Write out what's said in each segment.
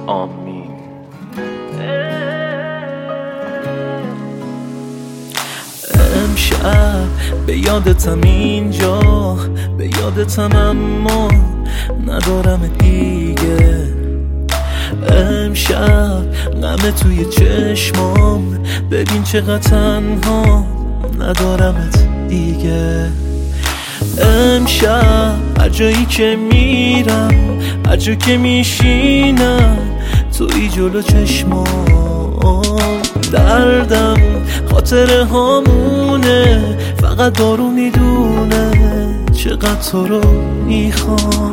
آمین. امشب به یادتم اینجا، به یادتم اما ندارم دیگه. امشب غم توی چشمام، ببین چقدر تنها ندارمت دیگه. امشب هر جایی که میرم، هر جا که میشینم، توی جلو چشمام. دردم خاطره هامونه، فقط دارو میدونه چقدر تو رو میخوام.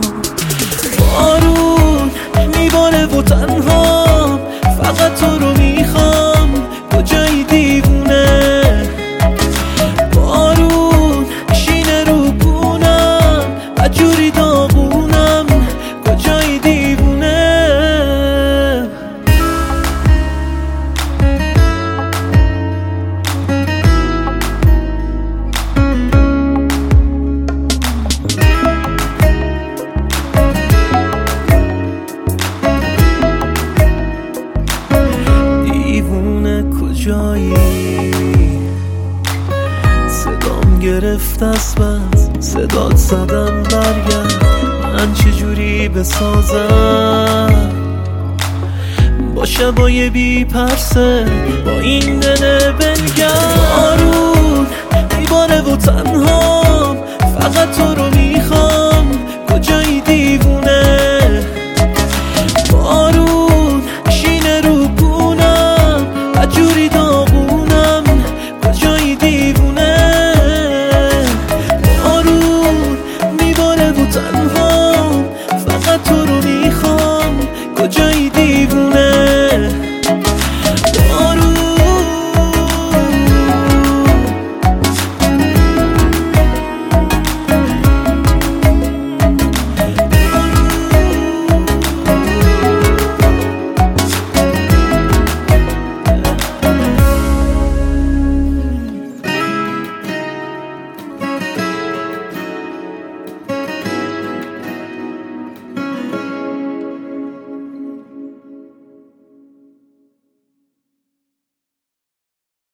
بارون میباره و تنها فقط تو رو میخوام. کجایی دیوونه؟ بارون شینه رو بونم، عجوری داغونم. کجایی دیوونه؟ کجایی؟ صدام گرفت از بس، صدات زدم برگرد. من چجوری بسازم با شبای بی پرسه، با این دل بنگرد. بارون میباره و تنها فقط تو رو